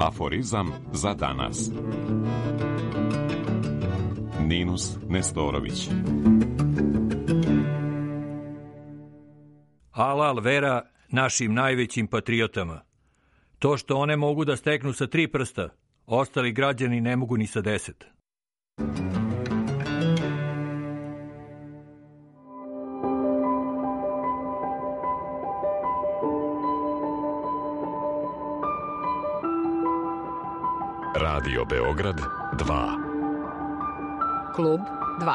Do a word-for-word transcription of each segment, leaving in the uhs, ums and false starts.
Aforizam za danas. Ninus Nestorović. Alal vera našim najvećim patriotama. To što one mogu da steknu sa tri prsta, ostali građani ne mogu ni sa deset. Radio Beograd dva. Klub dva.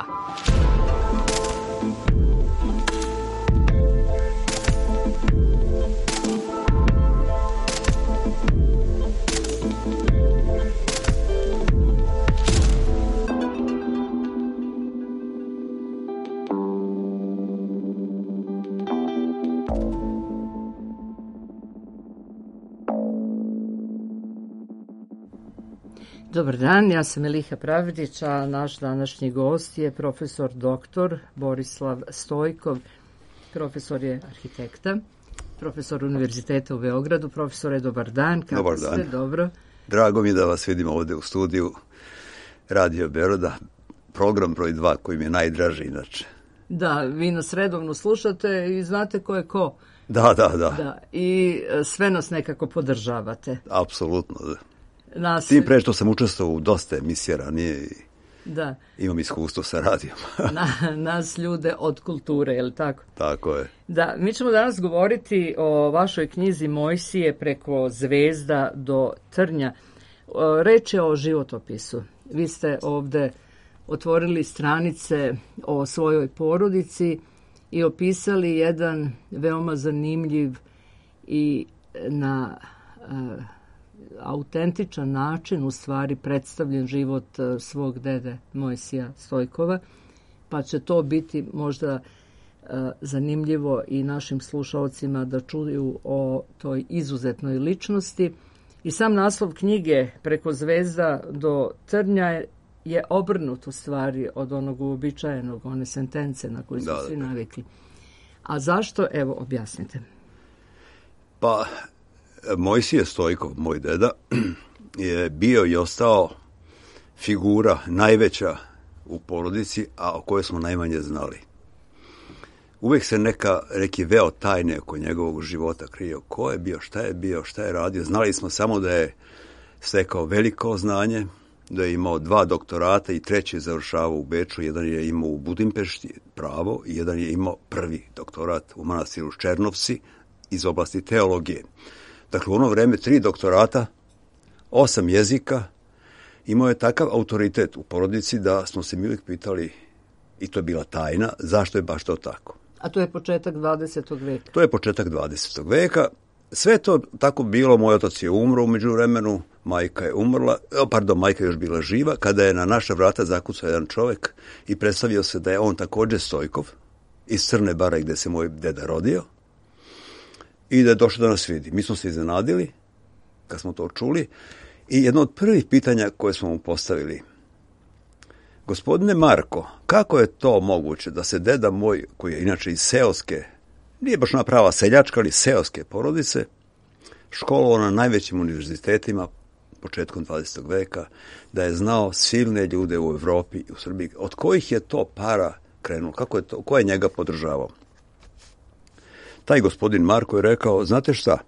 Dobar dan, ja sam Eliha Pravdić, a naš današnji gost je profesor doktor Borislav Stojkov. Profesor je arhitekta, profesor Univerziteta u Beogradu. Profesore, dobar dan. Kako dobar ste? Dan. Dobro. Drago mi da vas vidim ovde u studiju Radio Beograda, program broj dva koji mi je najdraži inače. Da, vi nas redovno slušate i znate ko je ko. Da, da, da. da I sve nas nekako podržavate. Apsolutno, da. Nas... Tim pre što sam učestvovao u dosta emisija ranije i da. Imam iskustvo sa radijom. Na, nas ljude od kulture, je li tako? Tako je. Da, mi ćemo danas govoriti o vašoj knjizi Mojsije preko zvezda do trnja. Reč je o životopisu. Vi ste ovde otvorili stranice o svojoj porodici i opisali jedan veoma zanimljiv i na uh, autentičan način u stvari predstavljen život svog dede Mojsija Stojkova, pa će to biti možda uh, zanimljivo i našim slušalcima da čuju o toj izuzetnoj ličnosti. I sam naslov knjige Preko zvezda do trnja je obrnut u stvari od onog uobičajenog, one sentence na koju su da, svi da. navikli. A zašto? Evo, objasnite. Pa, Mojsije Stojkov, moj deda, je bio i ostao figura najveća u porodici, a o kojoj smo najmanje znali. Uvijek se neka, neki veo tajne oko njegovog života krio. Ko je bio, šta je bio, šta je radio. Znali smo samo da je stekao veliko znanje, da je imao dva doktorata i treći je završavao u Beču. Jedan je imao u Budimpešti pravo i jedan je imao prvi doktorat u manastiru Černovci iz oblasti teologije. Dakle, u ono vreme tri doktorata, osam jezika, imao je takav autoritet u porodici da smo se mi uvijek pitali, i to je bila tajna, zašto je baš to tako. A to je početak dvadesetog veka. To je početak dvadesetog veka. Sve to tako bilo, moj otac je umro u međuvremenu, majka je umrla, pardon, majka je još bila živa, kada je na naša vrata zakucao jedan čovjek i predstavio se da je on također Stojkov, iz Crne Bare gde se moj deda rodio, i da je došao da nas vidi. Mi smo se iznenadili kad smo to čuli i jedno od prvih pitanja koje smo mu postavili: gospodine Marko, kako je to moguće da se deda moj, koji je inače iz seoske, nije baš ona prava seljačka, ali seoske porodice, školovao na najvećim univerzitetima početkom dvadesetog veka, da je znao silne ljude u Evropi i u Srbiji, od kojih je to para krenulo, kako je to, ko je njega podržavao? Taj gospodin Marko je rekao, znate šta,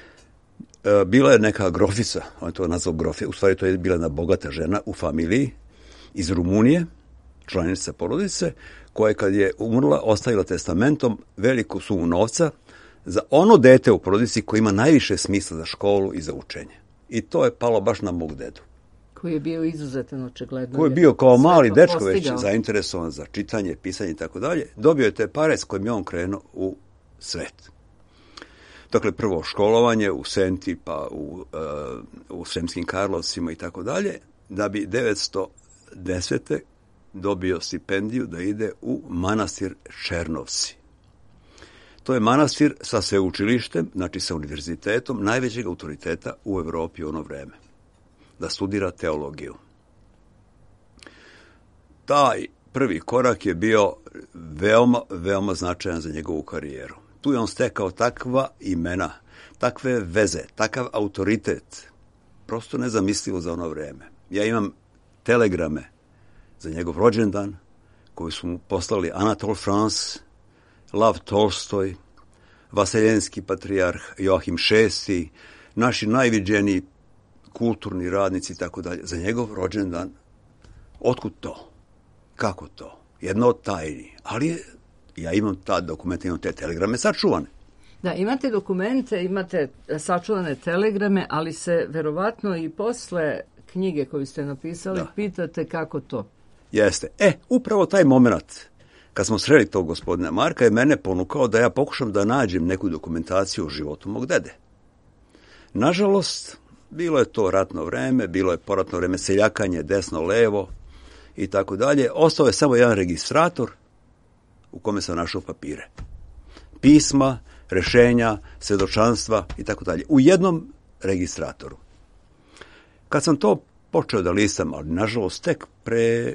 bila je neka grofica, on je to nazvao grofija, u stvari to je bila jedna bogata žena u familiji iz Rumunije, članica porodice, koja kad je umrla ostavila testamentom veliku sumu novca za ono dete u porodici koje ima najviše smisla za školu i za učenje. I to je palo baš na mog dedu. Koji je bio izuzetan, očigledno. Koji je bio kao mali dečko postigao. Već zainteresovan za čitanje, pisanje i tako dalje. Dobio je te pare s kojim je on krenuo u svet. Dakle, prvo školovanje u Senti, pa u, uh, u Sremskim Karlovcima i tako dalje, da bi devetsto desete dobio stipendiju da ide u manastir Černovci. To je manastir sa sveučilištem, znači sa univerzitetom, najvećeg autoriteta u Evropi u ono vreme, da studira teologiju. Taj prvi korak je bio veoma, veoma značajan za njegovu karijeru. Tu je on stekao takva imena, takve veze, takav autoritet, prosto nezamislivo za ono vreme. Ja imam telegrame za njegov rođendan koji su mu poslali Anatole France, Lav Tolstoj, Vaseljenski patrijarh Joahim šesti, naši najviđeniji kulturni radnici i tako dalje, za njegov rođendan. Otkud to? Kako to? Jedno od tajni. Ali ja imam ta dokumente, imam te telegrame sačuvane. Da, imate dokumente, imate sačuvane telegrame, ali se verovatno i posle knjige koju ste napisali, da, pitate kako to. Jeste. E, upravo taj moment, kad smo sreli tog gospodina Marka, je mene ponukao da ja pokušam da nađem neku dokumentaciju o životu mog dede. Nažalost, bilo je to ratno vreme, bilo je poratno vreme, seljakanje desno-levo i tako dalje. Ostao je samo jedan registrator u kome sam našao papire. Pisma, rešenja, svedočanstva i tako dalje. U jednom registratoru. Kad sam to počeo da listam, ali nažalost tek pre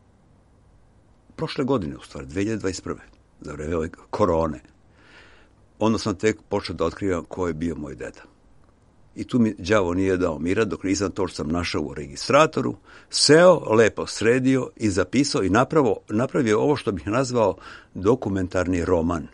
prošle godine, u stvari, dve hiljade dvadeset prve. za vreme ove korone, onda sam tek počeo da otkrivam ko je bio moj deda. I tu mi đavo nije dao mira, dok nisam to što sam našao u registratoru, seo, lepo sredio i zapisao i napravo, napravio ovo što bih nazvao dokumentarni roman.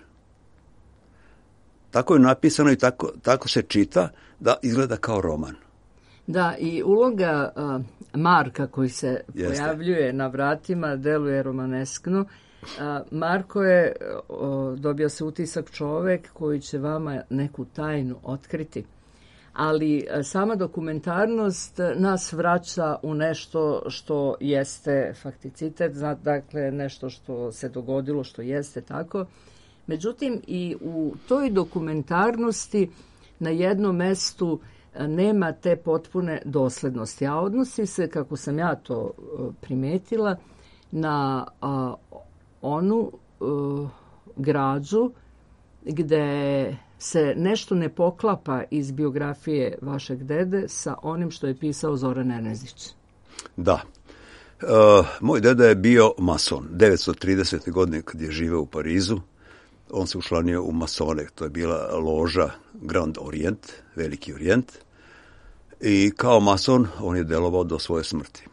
Tako je napisano i tako, tako se čita da izgleda kao roman. Da, i uloga uh, Marka koji se Jeste. pojavljuje na vratima deluje romaneskno. Uh, Marko je, uh, dobio se utisak čovek koji će vama neku tajnu otkriti. Ali uh, sama dokumentarnost nas vraća u nešto što jeste fakticitet, dakle nešto što se dogodilo, što jeste tako. Međutim, i u toj dokumentarnosti na jednom mestu nema te potpune doslednosti, a odnosi se, kako sam ja to primetila, na a, onu a, građu gde se nešto ne poklapa iz biografije vašeg dede sa onim što je pisao Zoran Ernezić. Da. E, moj deda je bio mason. devetsto tridesete. godine kad je živeo u Parizu, on se učlanio u masone. To je bila loža Grand Orient, Veliki Orijent. I kao mason on je delovao do svoje smrti.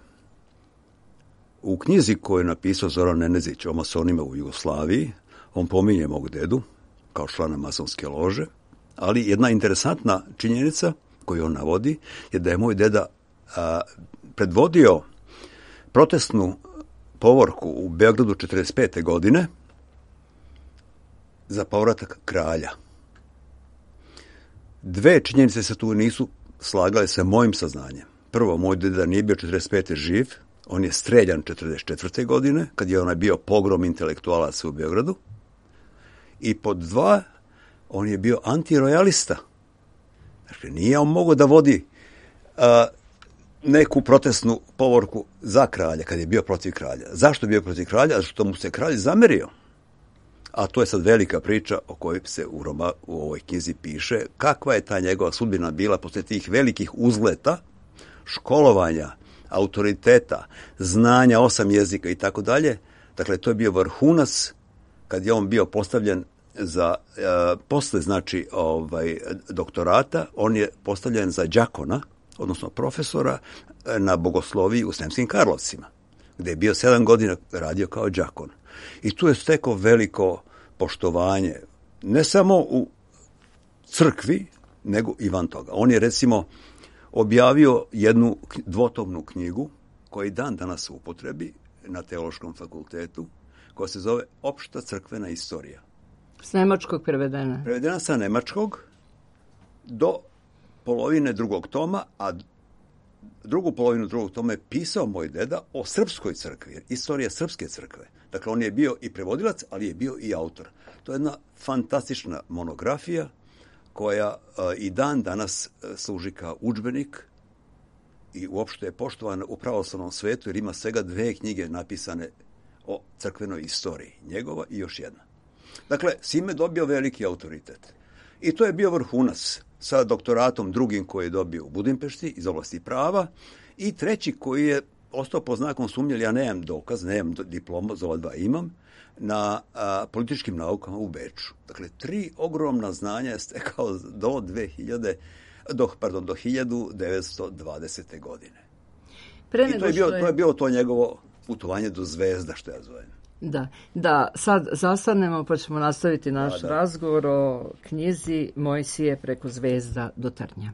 U knjizi koju je napisao Zoran Ernezić o masonima u Jugoslaviji, on pominje mog dedu kao člana masonske lože, ali jedna interesantna činjenica koju on navodi je da je moj deda a, predvodio protestnu povorku u Beogradu četrdeset pete. godine za povratak kralja. Dve činjenice se tu nisu slagale sa mojim saznanjem. Prvo, moj deda nije bio četrdeset pete. živ, on je streljan četrdeset četvrte. godine, kad je onaj bio pogrom intelektualaca u Beogradu. I pod dva, on je bio antirojalista. Dakle, nije on mogao da vodi a, neku protestnu povorku za kralja, kad je bio protiv kralja. Zašto je bio protiv kralja? Zato što mu se kralj zamerio. A to je sad velika priča o kojoj se u, Roma, u ovoj knjizi piše, kakva je ta njegova sudbina bila posle tih velikih uzleta, školovanja, autoriteta, znanja osam jezika i tako dalje. Dakle, to je bio vrhunac kad je on bio postavljen za, e, posle znači ovaj, doktorata, on je postavljen za đakona, odnosno profesora na bogosloviji u Sremskim Karlovcima, gde je bio sedam godina radio kao đakon. I tu je stekao veliko poštovanje, ne samo u crkvi, nego i van toga. On je, recimo, objavio jednu dvotomnu knjigu, koja je dan danas u upotrebi na Teološkom fakultetu, koja se zove Opšta crkvena istorija. S nemačkog prevedena? Prevedena sa nemačkog do polovine drugog toma, a drugu polovinu drugog toma je pisao moj deda o srpskoj crkvi, istorija srpske crkve. Dakle, on je bio i prevodilac, ali je bio i autor. To je jedna fantastična monografija koja uh, i dan danas uh, služi kao udžbenik i uopšte je poštovana u pravoslavnom svetu, jer ima svega dve knjige napisane o crkvenoj istoriji, njegova i još jedna. Dakle, Sime dobio veliki autoritet. I to je bio vrhunac sa doktoratom drugim koji je dobio u Budimpešti iz oblasti prava i treći koji je ostao po znakom sumnje, ali ja nemam dokaz, nemam diplomu, za ova dva imam, na a, političkim naukama u Beču. Dakle, tri ogromna znanja je stekao do dve hiljade do, pardon, do hiljadu devetsto dvadesete. godine. Pre I to je, bio, je... to je bilo to njegovo putovanje do zvezda, što ja zovem. Da, da, sad zastanemo pa ćemo nastaviti naš da, da. razgovor o knjizi Mojsije preko zvezda do Trnja.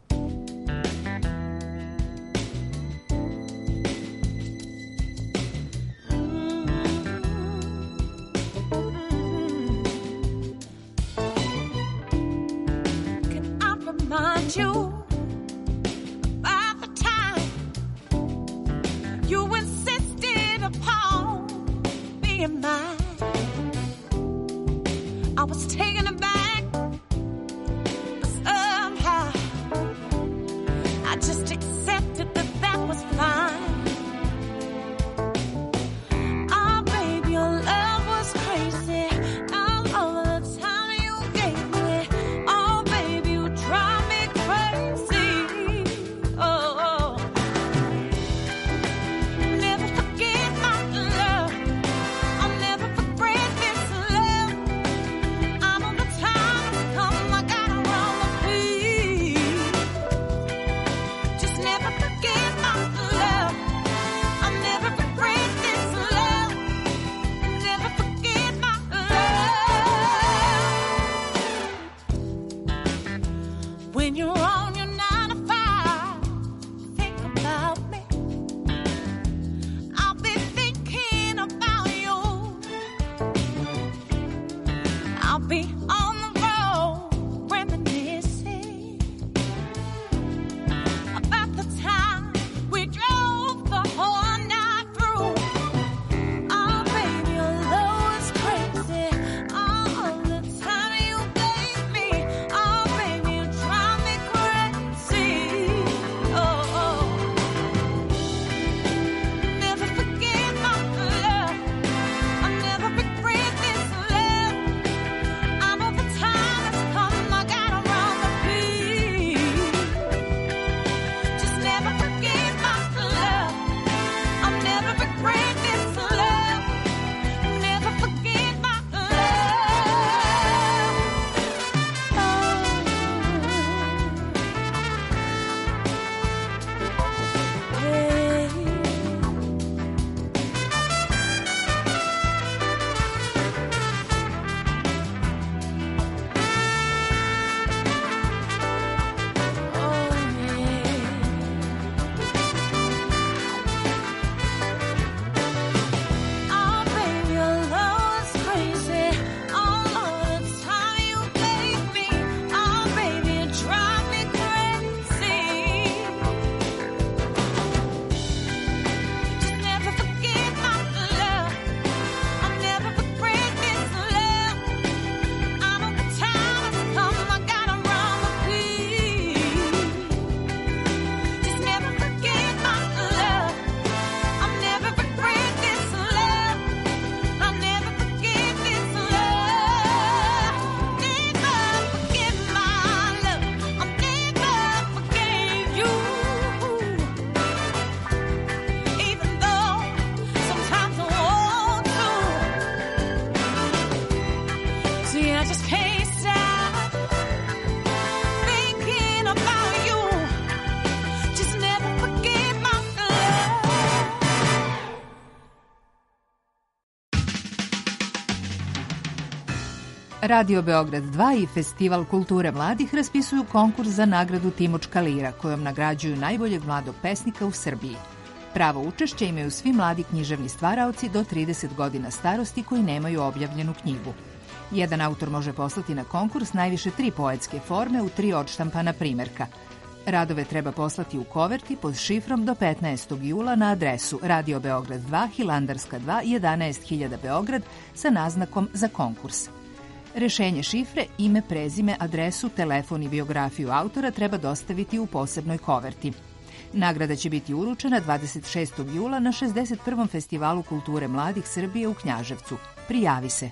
Radio Beograd dva i Festival kulture mladih raspisuju konkurs za nagradu Timočka lira, kojom nagrađuju najboljeg mladog pesnika u Srbiji. Pravo učešće imaju svi mladi književni stvaraoci do trideset godina starosti koji nemaju objavljenu knjigu. Jedan autor može poslati na konkurs najviše tri poetske forme u tri odštampana primerka. Radove treba poslati u koverti pod šifrom do petnaestog jula na adresu Radio Beograd dva, Hilandarska dva, jedanaest hiljada Beograd sa naznakom za konkurs. Rešenje šifre, ime, prezime, adresu, telefon i biografiju autora treba dostaviti u posebnoj koverti. Nagrada će biti uručena dvadeset šestog jula na šezdeset prvom Festivalu kulture mladih Srbije u Knjaževcu. Prijavi se.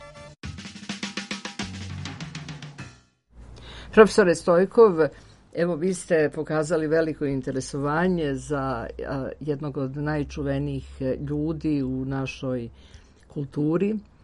Profesore Stojkov, evo vi ste pokazali veliko interesovanje za a, jednog od najčuvenijih ljudi u našoj kulturi,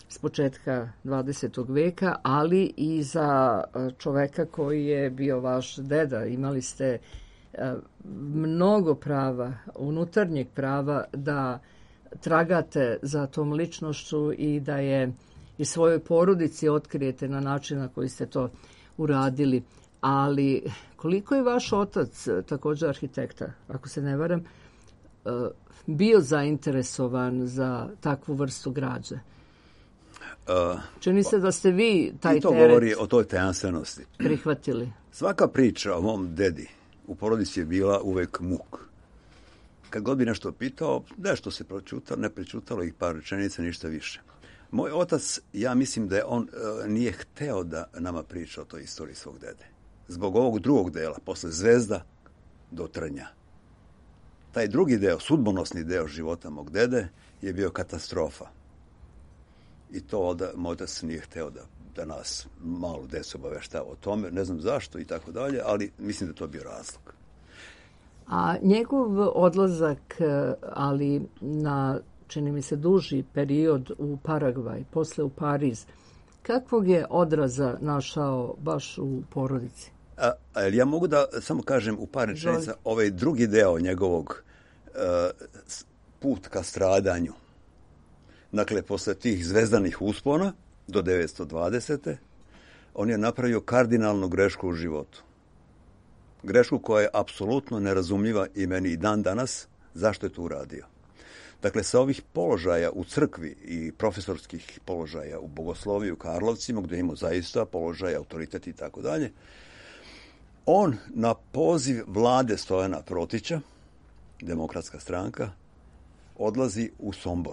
s početka dvadesetog veka, ali i za čoveka koji je bio vaš deda. Imali ste mnogo prava, unutarnjeg prava da tragate za tom ličnošću i da je i svojoj porodici otkrijete na način na koji ste to uradili. Ali koliko je vaš otac, također arhitekta, ako se ne varam, bio zainteresovan za takvu vrstu građe? Uh, Čini se da ste vi taj i to teret govori o toj tajanstvenosti. Prihvatili. Svaka priča o mom dedi u porodici je bila uvek muk. Kad god bi nešto pitao, nešto se pročutalo, ne prečutalo ih par rečenica, ništa više. Moj otac, ja mislim da je on uh, nije hteo da nama priča o toj istoriji svog dede. Zbog ovog drugog dela, posle Zvezda do Trnja. Taj drugi deo, sudbonosni deo života mog dede je bio katastrofa. I to da moj otac nije hteo da, da nas malo decu obaveštava o tome, ne znam zašto i tako dalje, ali mislim da to bio razlog. A njegov odlazak, ali na, čini mi se, duži period u Paragvaj, posle u Pariz, kakvog je odraza našao baš u porodici? A, a ja mogu da samo kažem u par rečenica ovaj drugi deo njegovog uh, put ka stradanju. Dakle, posle tih zvezdanih uspona do devetsto dvadesete on je napravio kardinalnu grešku u životu. Grešku koja je apsolutno nerazumljiva i meni i dan danas zašto je to uradio. Dakle, sa ovih položaja u crkvi i profesorskih položaja u bogosloviju u Karlovcima, gdje imao zaista položaje, autoritet i tako dalje, on na poziv vlade Stojana Protića, Demokratska stranka, odlazi u Sombor.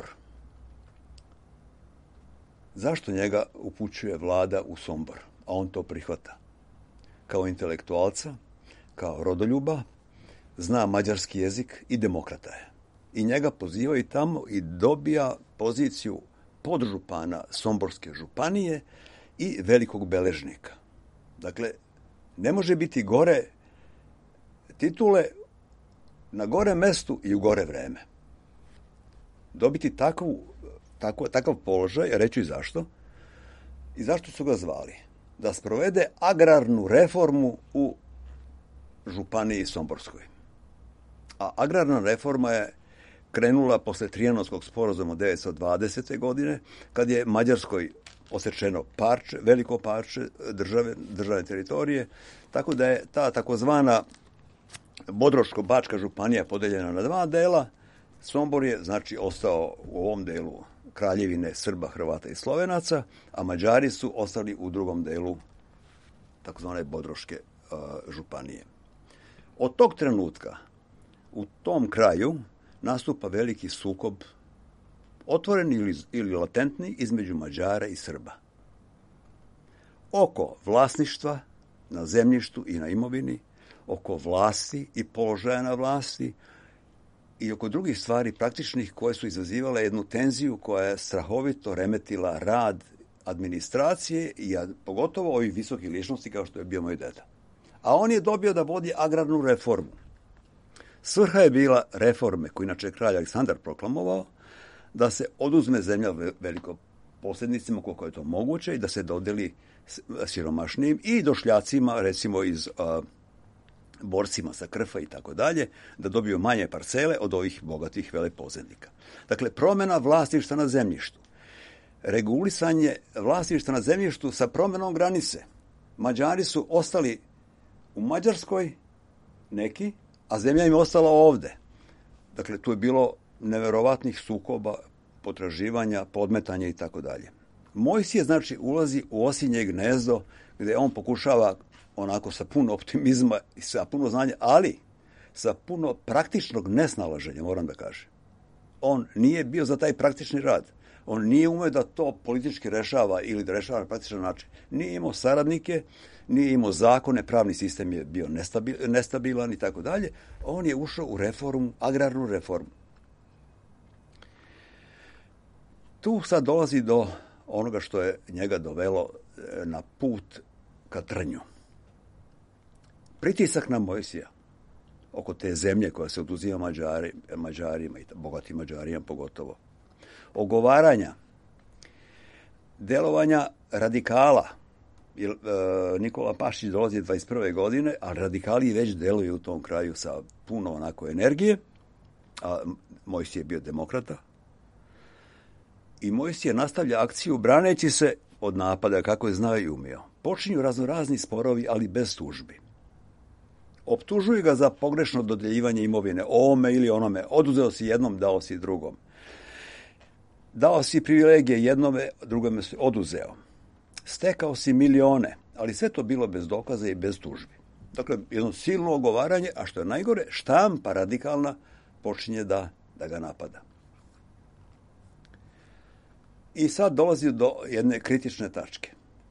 Zašto njega upućuje vlada u Sombor? A on to prihvata. Kao intelektualca, kao rodoljuba, zna mađarski jezik i demokrata je. I njega pozivaju tamo i dobija poziciju podžupana Somborske županije i velikog beležnika. Dakle, ne može biti gore titule na gore mestu i u gore vreme. Dobiti takvu, tako, takav položaj, reći zašto, i zašto su ga zvali? Da sprovede agrarnu reformu u županiji Somborskoj. A agrarna reforma je krenula posle Trijanonskog sporazuma devetsto dvadesete godine, kad je Mađarskoj osečeno parče, veliko parče države, državne teritorije, tako da je ta takozvana Bodroško-Bačka županija podeljena na dva dela. Sombor je, znači, ostao u ovom delu kraljevine Srba, Hrvata i Slovenaca, a Mađari su ostali u drugom delu takozvane Bodroške uh, županije. Od tog trenutka u tom kraju nastupa veliki sukob, otvoreni ili, ili latentni, između Mađara i Srba. Oko vlasništva na zemljištu i na imovini, oko vlasti i položaja na vlasti i oko drugih stvari praktičnih koje su izazivale jednu tenziju koja je strahovito remetila rad administracije i pogotovo ovih visokih ličnosti kao što je bio moj deda. A on je dobio da vodi agrarnu reformu. Svrha je bila reforme, koju inače kralj Aleksandar proklamovao, da se oduzme zemlja velikoposjednicima koliko je to moguće i da se dodeli siromašnijim i došljacima, recimo iz uh, borcima sa Krfa i tako dalje, da dobiju manje parcele od ovih bogatih veleposjednika. Dakle, promjena vlasništva na zemljištu, regulisanje vlasništva na zemljištu sa promjenom granice. Mađari su ostali u Mađarskoj, neki, a zemlja im je ostala ovde. Dakle, tu je bilo neverovatnih sukoba, potraživanja, podmetanja i tako dalje. Mojsije, znači, ulazi u osinje gnezdo gdje on pokušava onako sa puno optimizma i sa puno znanja, ali sa puno praktičnog nesnalaženja, moram da kažem. On nije bio za taj praktični rad. On nije umeo da to politički rešava ili da rešava na praktičan način. Nije imao saradnike, nije imao zakone, pravni sistem je bio nestabilan i tako dalje. On je ušao u reformu, agrarnu reformu. Tu sad dolazi do onoga što je njega dovelo na put ka Trnju. Pritisak na Mojsija oko te zemlje koja se oduzima Mađari, Mađarima i bogatim Mađarima pogotovo. Ogovaranja delovanja radikala. Jer, e, Nikola Pašić dolazi dvadeset prve godine, a radikali već deluju u tom kraju sa puno onako energije, a Mojsije je bio demokrata. I Mojsije nastavlja akciju braneći se od napada kako je znao i umio. Počinju raznorazni sporovi, ali bez tužbi. Optužuju ga za pogrešno dodjeljivanje imovine, ovome ili onome. Oduzeo si jednom, dao si drugom. Dao si privilegije jednome, drugome si oduzeo. Stekao si milione, ali sve to bilo bez dokaza i bez tužbi. Dakle, jedno silno ogovaranje, a što je najgore, štampa radikalna počinje da, da ga napada. I sad dolazi do jedne kritične tačke.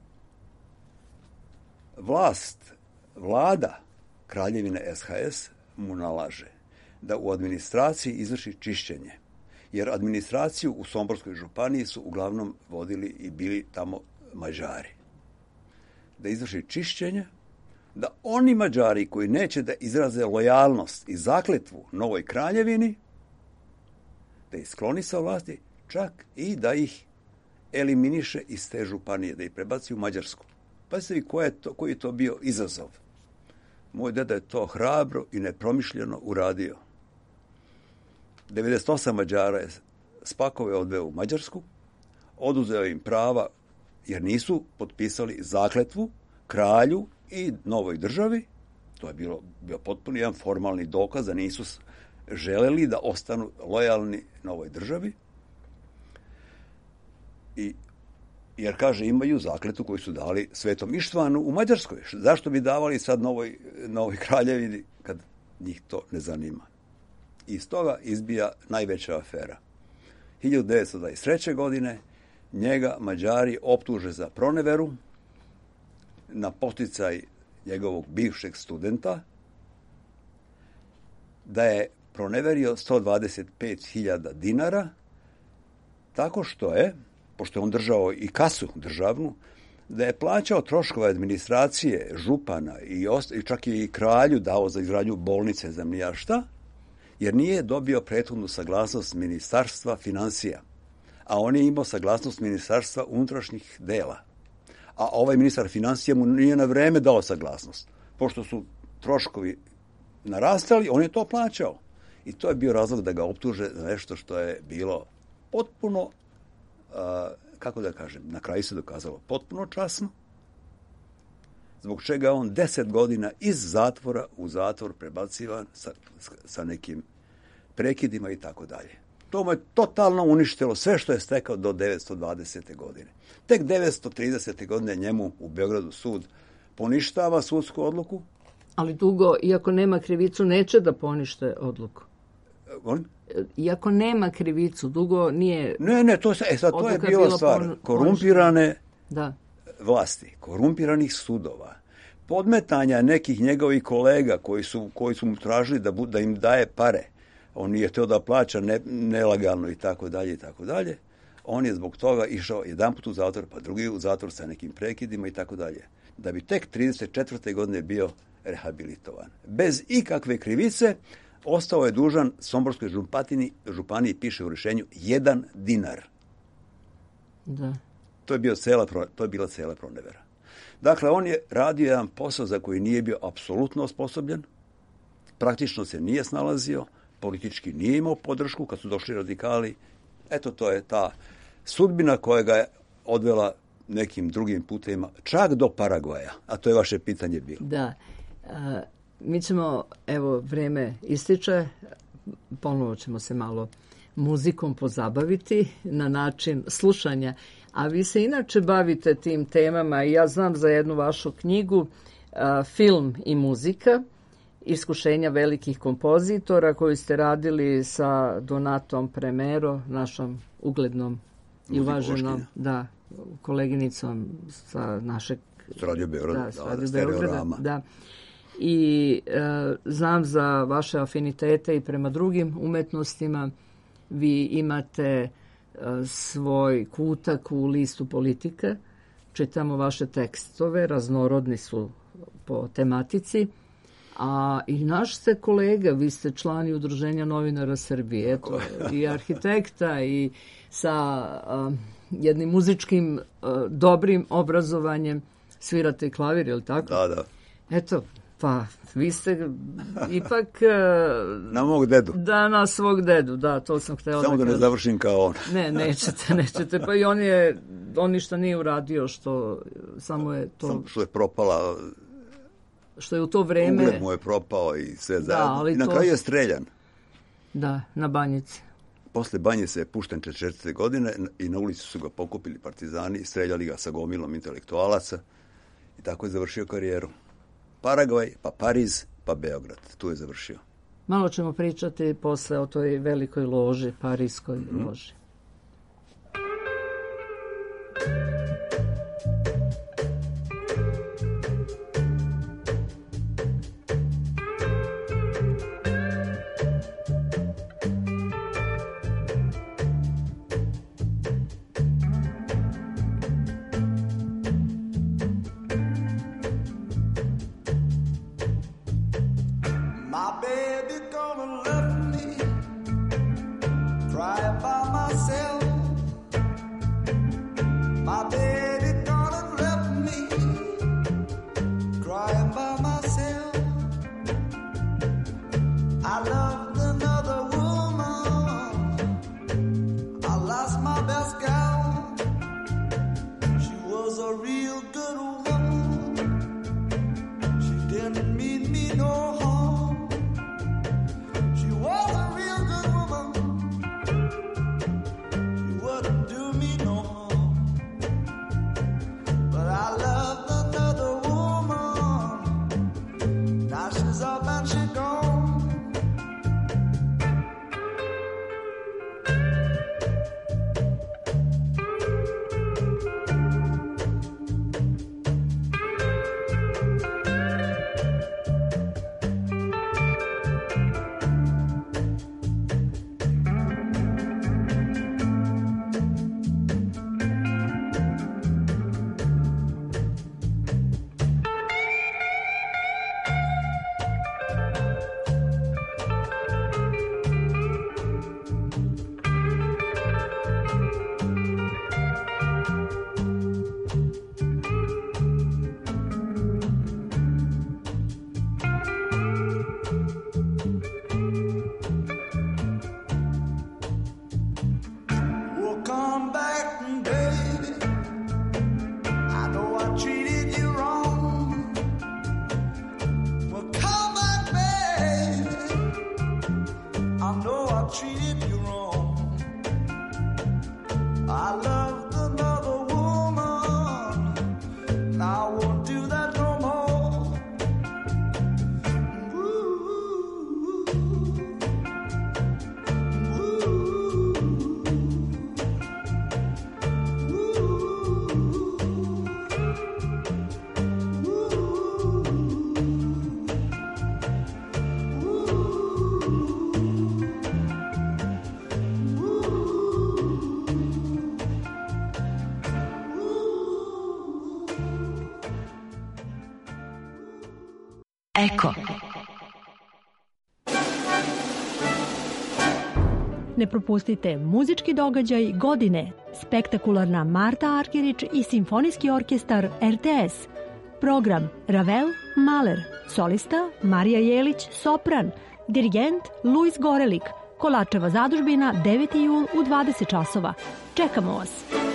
Vlast, vlada Kraljevine S H S mu nalaže da u administraciji izvrši čišćenje, jer administraciju u Somborskoj županiji su uglavnom vodili i bili tamo Mađari. Da izvrši čišćenje, da oni Mađari koji neće da izraze lojalnost i zakletvu novoj kraljevini, da ih skloni sa vlasti, čak i da ih eliminiše iz te županije, da ih prebaci u Mađarsku. Pazite vi koji je to, koji je to bio izazov. Moj deda je to hrabro i nepromišljeno uradio. devedeset osam Mađara je spakove odveo u Mađarsku, oduzeo im prava jer nisu potpisali zakletvu kralju i novoj državi. To je bilo, bio potpuno jedan formalni dokaz da nisu želeli da ostanu lojalni novoj državi. I, jer, kaže, imaju zakletvu koju su dali Svetom Ištvanu u Mađarskoj. Zašto bi davali sad novoj, novoj kraljevini kad njih to ne zanima? I iz toga izbija najveća afera. hiljadu devetsto dvadeset treće. godine njega Mađari optuže za proneveru na poticaj njegovog bivšeg studenta, da je proneverio sto dvadeset pet hiljada dinara tako što je, pošto je on držao i kasu državnu, da je plaćao troškove administracije župana i, ost- i čak i kralju dao za izgradnju bolnice za nija šta, jer nije dobio prethodnu saglasnost Ministarstva financija. A on je imao saglasnost Ministarstva unutrašnjih dela. A ovaj ministar financija mu nije na vreme dao saglasnost. Pošto su troškovi narastali, on je to plaćao. I to je bio razlog da ga optuže za nešto što je bilo potpuno, uh, kako da kažem, na kraju se dokazalo potpuno časno, zbog čega on deset godina iz zatvora u zatvor prebacivan sa, sa nekim prekidima i tako dalje. To mu je totalno uništilo sve što je stekao do devetsto dvadesete. godine. Tek devetsto tridesete. godine njemu u Beogradu sud poništava sudsku odluku. Ali dugo, iako nema krivicu, neće da ponište odluku. On? Iako nema krivicu, dugo nije... Ne, ne, to, e, sad, to je bila stvar. Pon... Korumpirane da. vlasti, korumpiranih sudova, podmetanja nekih njegovih kolega koji su, koji su mu tražili da, bu, da im daje pare. On nije htio da plaća ne, nelegalno i tako dalje i tako dalje. On je zbog toga išao jedan put u zatvor, pa drugi u zatvor sa nekim prekidima i tako dalje. Da bi tek trideset četvrte. godine bio rehabilitovan. Bez ikakve krivice ostao je dužan Somborskoj županiji, županiji piše u rješenju, jedan dinar. Da. To je, bio cela, to je bila cela pronevera. Dakle, on je radio jedan posao za koji nije bio apsolutno osposobljen, praktično se nije snalazio, politički nije imao podršku kad su došli radikali. Eto, to je ta sudbina koja ga je odvela nekim drugim putevima, čak do Paragvaja. A to je vaše pitanje bilo. Da. A, mi ćemo, evo, vreme ističe, ponovo ćemo se malo muzikom pozabaviti na način slušanja. A vi se inače bavite tim temama i ja znam za jednu vašu knjigu, a, Film i muzika, iskušenja velikih kompozitora, koju ste radili sa Donatom Premero, našom uglednom i uvaženom da, koleginicom sa našeg Radio Beograda, da, da, Radio Beograda, da. I e, znam za vaše afinitete i prema drugim umetnostima. Vi imate e, svoj kutak u listu Politike. Čitamo vaše tekstove, raznorodni su po tematici. A i naš ste kolega, vi ste člani Udruženja novinara Srbije, eto, i arhitekta i sa a, jednim muzičkim uh, dobrim obrazovanjem svirate i klavir, je li tako? Da, da. Eto, pa vi ste ipak... Uh, na mog dedu. Da, na svog dedu, da, to sam htjela Samo da, da ne završim kao on. Ne, nećete, nećete. Pa i on je, on ništa nije uradio, što samo je to... Sam što je propala... Što je u to vreme... Ugled mu je propao i sve zajedno. Da, I na to... kraju je streljan. Da, na Banjici. Posle Banje se je pušten četrdeset godine i na ulici su ga pokupili partizani i streljali ga sa gomilom intelektualaca i tako je završio karijeru. Paragvaj, pa Pariz, pa Beograd. Tu je završio. Malo ćemo pričati posle o toj velikoj loži, parijskoj mm-hmm. loži. Eko. Ne propustite muzički događaj godine, spektakularna Marta Arkerić i simfonijski orkestar R T S. Program Ravel, Mahler, solista Marija Jelić, sopran, dirigent Luis Gorelik, Kolačeva zadužbina deveti jul u dvadeset časova. Čekamo vas!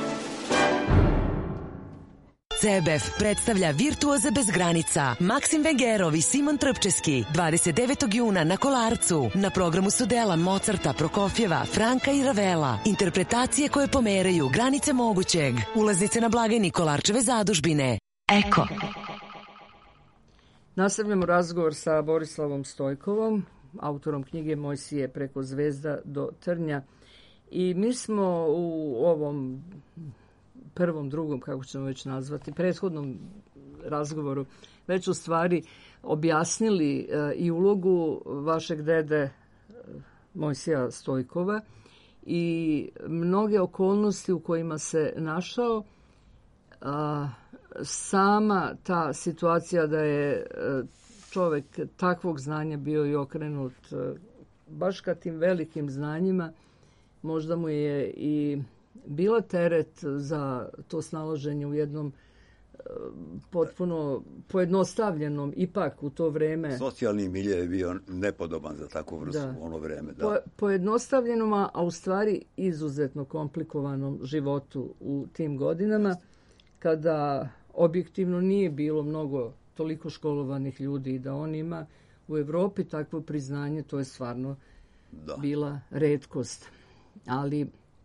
C B F predstavlja Virtuoze bez granica. Maksim Vengerov i Simon Trpčeski dvadeset devetog juna na Kolarcu. Na programu su dela Mozarta, Prokofjeva, Franka i Ravela. Interpretacije koje pomeraju granice mogućeg. Ulaznice na blagajni Kolarčeve zadužbine. Eko. Nastavljamo razgovor sa Borislavom Stojkovom, autorom knjige Mojsije preko zvezda do trnja. I mi smo u ovom prvom, drugom, kako ćemo već nazvati, prethodnom razgovoru već u stvari objasnili uh, i ulogu vašeg dede uh, Mojsija Stojkova i mnoge okolnosti u kojima se našao. Uh, sama ta situacija da je uh, čovek takvog znanja bio i okrenut uh, baš ka tim velikim znanjima, možda mu je i bila teret za to snalaženje u jednom potpuno pojednostavljenom, ipak u to vreme... Socijalni milje je bio nepodoban za takvu vrstu da. u ono vreme. Da. Po, pojednostavljenom, a u stvari izuzetno komplikovanom životu u tim godinama, kada objektivno nije bilo mnogo toliko školovanih ljudi i da on ima u Evropi takvo priznanje, to je stvarno da. bila retkost. Ali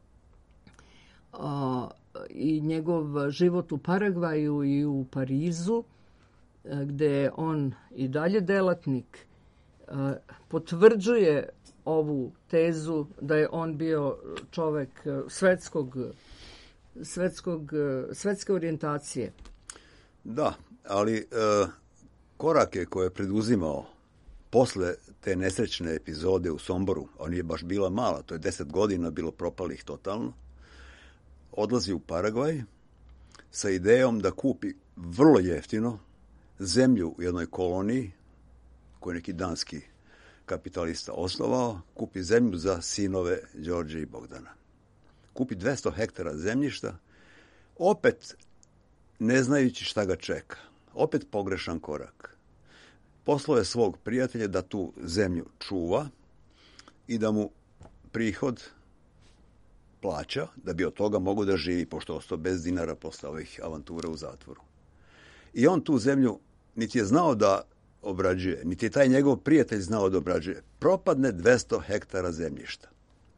a, i njegov život u Paragvaju i u Parizu, gde je on i dalje delatnik, potvrđuje ovu tezu da je on bio čovek svetskog, svetskog, svetske orijentacije. Da, ali e, korake koje je preduzimao posle te nesrećne epizode u Somboru, on je baš bila mala, to je deset godina bilo propalih totalno, odlazi u Paragvaj sa idejom da kupi vrlo jeftino zemlju u jednoj koloniji koju je neki danski kapitalista osnovao, kupi zemlju za sinove Đorđe i Bogdana. Kupi dvesta hektara zemljišta, opet ne znajući šta ga čeka. Opet pogrešan korak. Poslao je svog prijatelja da tu zemlju čuva i da mu prihod plaća, da bi od toga mogu da živi, pošto ostao bez dinara posle ovih avantura u zatvoru. I on tu zemlju niti je znao da obrađuje, niti je taj njegov prijatelj znao da obrađuje. Propadne dvesta hektara zemljišta.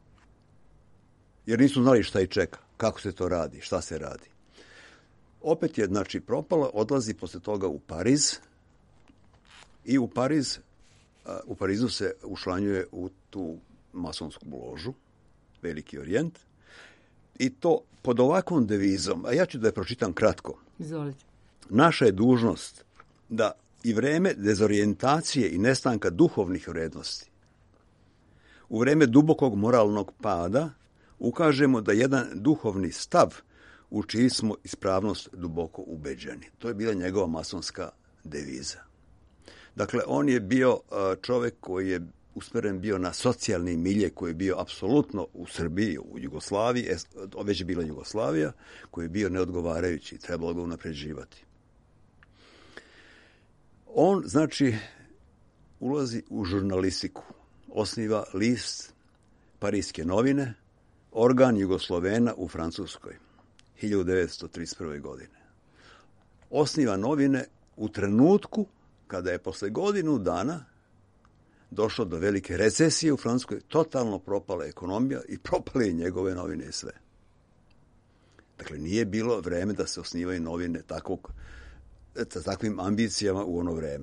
Jer nisu znali šta ih čeka, kako se to radi, šta se radi. Opet je, znači, propalo, odlazi posle toga u Pariz i u Pariz, u Parizu se učlanjuje u tu masonsku ložu, Veliki Orijent, i to pod ovakvom devizom, a ja ću da je pročitam kratko. Izvolite. Naša je dužnost da i vreme dezorijentacije i nestanka duhovnih vrednosti, u vreme dubokog moralnog pada, ukažemo da jedan duhovni stav u čiji smo ispravnost duboko ubeđeni. To je bila njegova masonska deviza. Dakle, on je bio čovek koji je usmeren bio na socijalni milje, koji je bio apsolutno u Srbiji, u Jugoslaviji, već je bila Jugoslavija, koji je bio neodgovarajući, trebalo ga unapređivati. On, znači, ulazi u žurnalistiku, osniva list Parijske novine, organ Jugoslovena u Francuskoj, hiljadu devetsto trideset prve. godine. Osniva novine u trenutku kada je posle godinu dana došlo do velike recesije u Francuskoj, totalno propala ekonomija i propale i njegove novine i sve. Dakle, nije bilo vreme da se osnivaju novine takvog, sa takvim ambicijama u ono vreme.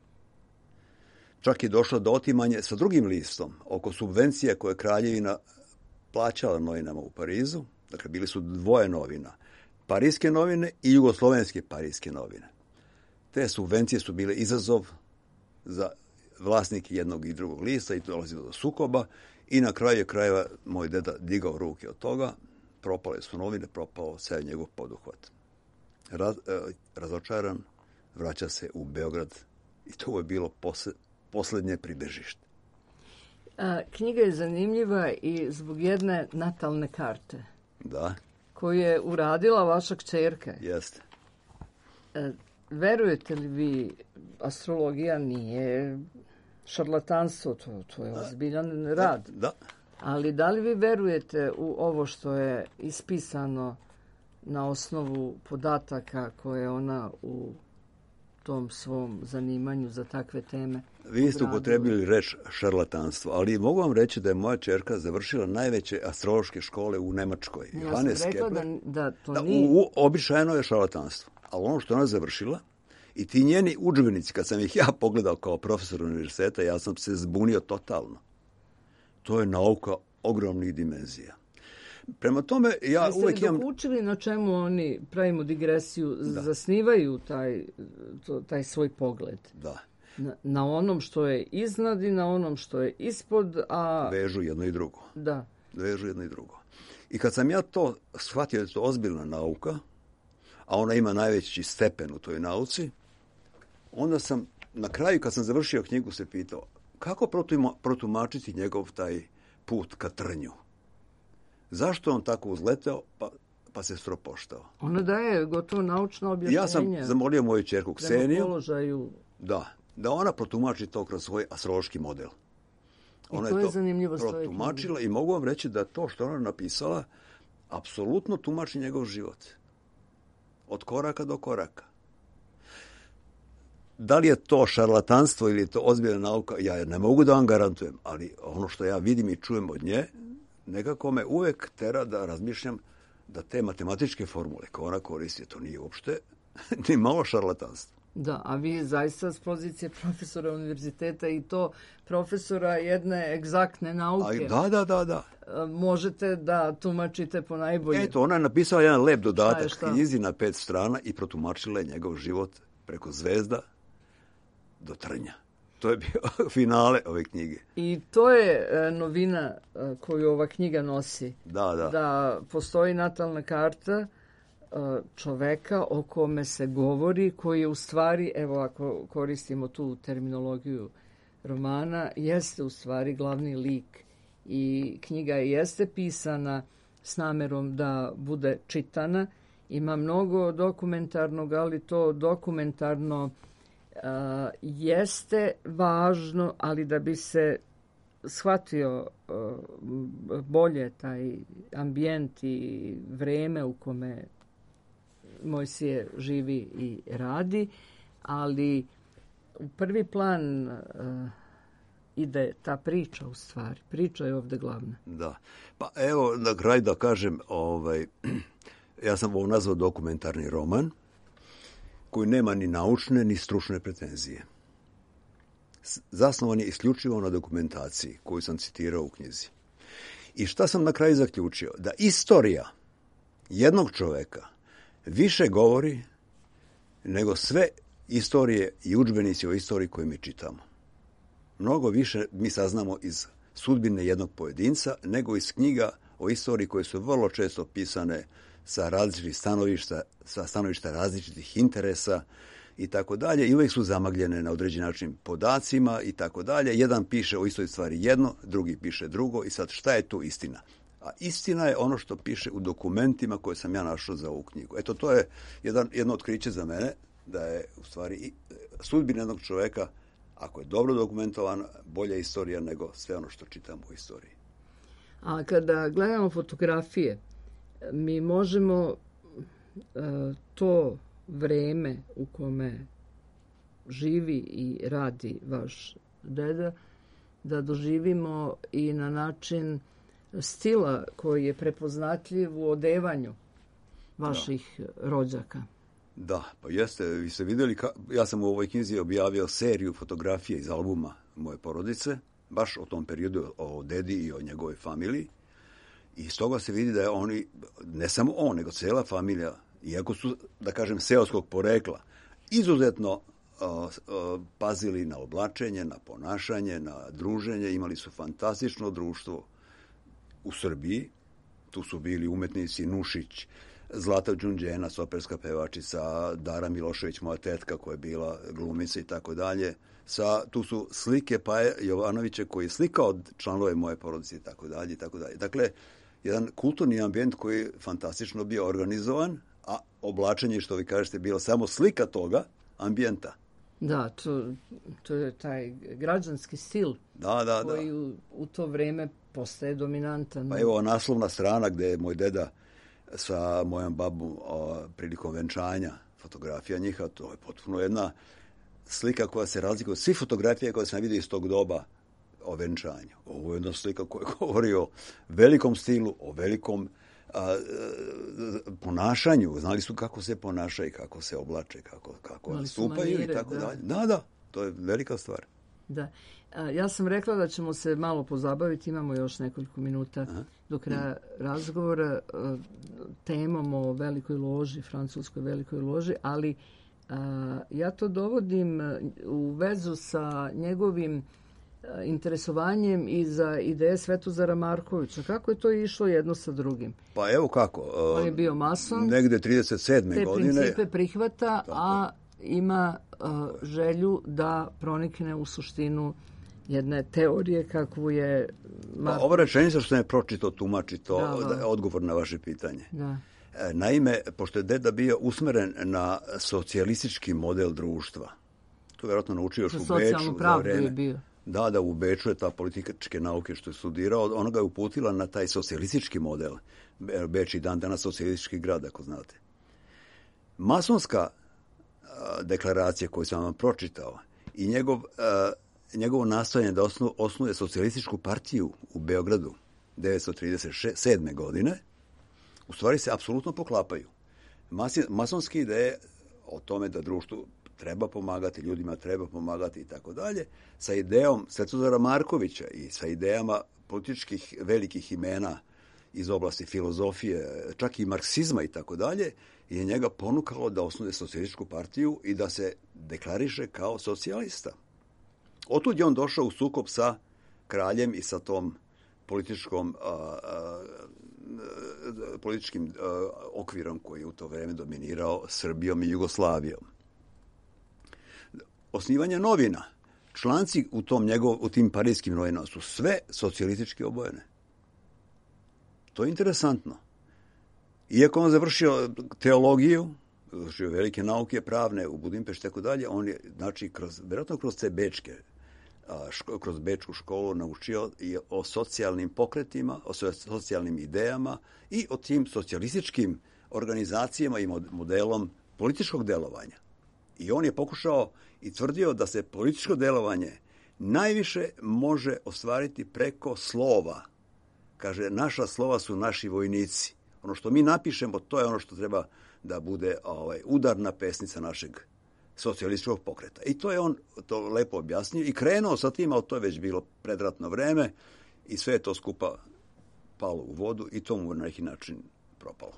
Čak je došlo do otimanja sa drugim listom oko subvencija koje je kraljevina plaćala novinama u Parizu. Dakle, bili su dvoje novina. Parijske novine i jugoslovenske parijske novine. Te subvencije su bile izazov za vlasnike jednog i drugog lista i dolazi do sukoba i na kraju krajeva moj deda digao ruke od toga, propale su novine, propao sve njegov poduhvat. Raz, eh, razočaran, vraća se u Beograd i to je bilo posle, poslednje pribežište. A, knjiga je zanimljiva i zbog jedne natalne karte. Da. Koju je uradila vaša kćerka. Jeste. E, verujete li vi, astrologija nije šarlatanstvo, to, to je ozbiljan rad. Da, da. Ali da li vi verujete u ovo što je ispisano na osnovu podataka koje ona u tom svom zanimanju za takve teme? Vi ste upotrebili reč šarlatanstvo, ali mogu vam reći da je moja čerka završila najveće astrološke škole u Nemačkoj. Ja Johannes sam rekla Kepler. da, da to da, nije... U, običajno je šarlatanstvo. Ali ono što ona završila i ti njeni udžbenici, kad sam ih ja pogledao kao profesor univerziteta, ja sam se zbunio totalno. To je nauka ogromnih dimenzija. Prema tome, ja Jeste uvek li imam... dokučili na čemu oni, pravimo digresiju, Da. zasnivaju taj, to, taj svoj pogled? Da. Na, na onom što je iznad i na onom što je ispod, a... Vežu jedno i drugo. Da. Vežu jedno i drugo. I kad sam ja to shvatio da je to ozbiljna nauka, a ona ima najveći stepen u toj nauci, onda sam na kraju, kad sam završio knjigu, se pitao kako protuma, protumačiti njegov taj put ka trnju. Zašto on tako uzleteo, pa, pa se stropoštao? Ona daje gotovo naučno objašnjenje. Ja sam zamolio moju ćerku Kseniju položaju. Da, da ona protumači to kroz svoj astrološki model. Ona I to je je zanimljivo s tvojeg protumačila i mogu vam reći da to što ona napisala apsolutno tumači njegov život. Od koraka do koraka. Da li je to šarlatanstvo ili je to ozbiljna nauka, ja ne mogu da vam garantujem, ali ono što ja vidim i čujem od nje, nekako me uvek tera da razmišljam da te matematičke formule koje ona koristi, to nije uopšte ni malo šarlatanstvo. Da, a vi zaista s pozicije profesora univerziteta i to profesora jedne egzaktne nauke. A, da, da, da, da. Možete da tumačite po najbolje. Eto, ona je napisala jedan lep dodatak šta šta? knjizi na pet strana i protumačila je njegov život preko zvezda do trnja. To je bio finale ove knjige. I to je e, novina e, koju ova knjiga nosi. Da, da. Da postoji natalna karta e, čoveka o kome se govori, koji je u stvari, evo ako koristimo tu terminologiju romana, jeste u stvari glavni lik. I knjiga jeste pisana s namerom da bude čitana. Ima mnogo dokumentarnog, ali to dokumentarno uh, jeste važno, ali da bi se shvatio uh, bolje taj ambijent i vreme u kome Mojsije živi i radi, ali u prvi plan uh, ide ta priča u stvari. Priča je ovde glavna. Da. Pa evo, na kraju da kažem, ovaj, ja sam ovo nazvao dokumentarni roman, koji nema ni naučne, ni stručne pretenzije. Zasnovan je isključivo na dokumentaciji koju sam citirao u knjizi. I šta sam na kraju zaključio? Da istorija jednog čoveka više govori nego sve istorije i udžbenici o istoriji koje mi čitamo. Mnogo više mi saznamo iz sudbine jednog pojedinca nego iz knjiga o istoriji koje su vrlo često pisane sa različitih stanovišta, sa stanovišta različitih interesa i tako dalje, i uvijek su zamagljene na određen način podacima i tako dalje. Jedan piše o istoj stvari jedno, drugi piše drugo, i sad šta je tu istina? A istina je ono što piše u dokumentima koje sam ja našao za ovu knjigu. Eto, to je jedan, jedno otkriće za mene, da je u stvari sudbina jednog čoveka, ako je dobro dokumentovan, bolja istorija nego sve ono što čitamo u istoriji. A kada gledamo fotografije, mi možemo uh, to vreme u kome živi i radi vaš deda da doživimo i na način stila koji je prepoznatljiv u odevanju vaših da. rođaka. Da, pa jeste, vi ste vidjeli, ka, ja sam u ovoj knjizi objavio seriju fotografije iz albuma moje porodice, baš o tom periodu, o dedi i o njegovoj familiji. I iz toga se vidi da je oni, ne samo on, nego cijela familija, iako su, da kažem, seoskog porekla, izuzetno uh, uh, pazili na oblačenje, na ponašanje, na druženje, imali su fantastično društvo u Srbiji. Tu su bili umetnici Nušić, Zlata Đunđenac, operska pevačica, Dara Milošević, moja tetka koja je bila glumica i tako dalje. Sa, tu su slike Paje Jovanovića koji je slikao članove moje porodice i tako dalje i tako dalje. Dakle, jedan kulturni ambijent koji je fantastično bio organizovan, a oblačenje, što vi kažete, bilo samo slika toga ambijenta. Da, to, to je taj građanski stil da, da, koji da. U, u to vreme postaje dominantan. Pa evo naslovna strana gde je moj deda sa mojom babom o, prilikom venčanja, fotografija njiha, to je potpuno jedna slika koja se razlikuje od svih fotografija koje sam vidio iz tog doba o venčanju. Ovo je jedna slika koja govori o velikom stilu, o velikom a, a, ponašanju. Znali su kako se ponašaju, kako se oblače, kako, kako nastupaju i tako dalje. Da, da, to je velika stvar. Da. A, ja sam rekla da ćemo se malo pozabaviti, imamo još nekoliko minuta Aha. do kraja mm. razgovora a, temom o velikoj loži, francuskoj velikoj loži, ali a, ja to dovodim u vezu sa njegovim a, interesovanjem i za ideje Svetozara Markovića. Kako je to išlo jedno sa drugim? Pa evo kako. Uh, On je bio mason. Negde trideset sedme te godine. Te principe prihvata, tako. a ima uh, želju da pronikne u suštinu jedne teorije kakvu je... Pa, ova rečenica što sam je pročitao, tumači to, da, da. odgovor na vaše pitanje. Da. Naime, pošto je deda bio usmeren na socijalistički model društva, to je vjerojatno naučio još u Beču. Socijalnu pravdu je bio. Da, da, u Beču je ta političke nauke što je studirao, ona ga je uputila na taj socijalistički model. Beč i dan danas socijalistički grad, ako znate. Masonska a, deklaracija koju sam vam pročitao i njegov, a, njegovo nastojanje da osnu, osnuje socijalističku partiju u Beogradu devetsto trideset sedme. godine, u stvari se apsolutno poklapaju. Masi, masonske ideje o tome da društvu treba pomagati, ljudima treba pomagati i tako dalje, sa idejom Svetozara Markovića i sa idejama političkih velikih imena iz oblasti filozofije, čak i marksizma i tako dalje, je njega ponukalo da osnuje socijalističku partiju i da se deklariše kao socijalista. Otud je on došao u sukob sa kraljem i sa tom političkom a, a, političkim a, okvirom koji je u to vreme dominirao Srbijom i Jugoslavijom. Osnivanje novina. Članci u, tom njegov, u tim parijskim novinama su sve socijalistički obojene. To je interesantno. Iako on završio teologiju, završio velike nauke pravne u Budimpešti i tako dalje, on je, znači, kroz, vjerojatno kroz te bečke, a, ško, kroz bečku školu naučio i o socijalnim pokretima, o socijalnim idejama i o tim socijalističkim organizacijama i modelom političkog delovanja. I on je pokušao i tvrdio da se političko delovanje najviše može ostvariti preko slova. Kaže, naša slova su naši vojnici. Ono što mi napišemo, to je ono što treba da bude ovaj, udarna pesnica našeg socijalističkog pokreta. I to je on to lepo objasnio i krenuo sa tim, ali to je već bilo predratno vreme i sve je to skupa palo u vodu i to mu na neki način propalo.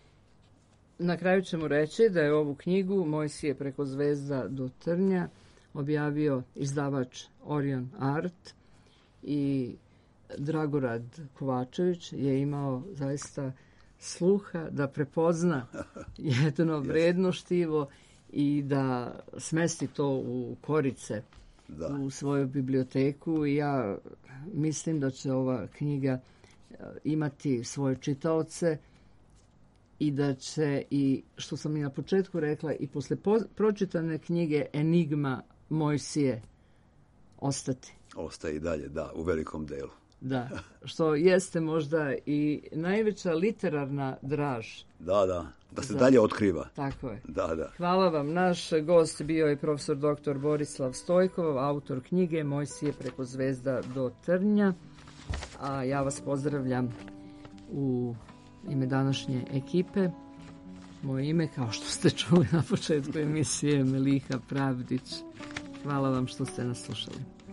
Na kraju ćemo reći da je ovu knjigu Mojsije preko zvezda do trnja objavio izdavač Orion Art i Dragorad Kovačević je imao zaista sluha da prepozna jedno vredno štivo i da smesti to u korice da. u svoju biblioteku. I ja mislim da će ova knjiga imati svoje čitaoce i da će, i što sam i na početku rekla, i posle po, pročitane knjige Enigma Mojsije ostati. Ostaje i dalje, da, u velikom delu. Da, što jeste možda i najveća literarna draž. Da, da, da se za... dalje otkriva. Tako je. Da, da. Hvala vam. Naš gost bio je profesor doktor Borislav Stojkov, autor knjige Mojsije preko zvezda do trnja. A ja vas pozdravljam u ime današnje ekipe. Moje ime, kao što ste čuli na početku emisije, Meliha Pravdić. Hvala vam što ste nas slušali.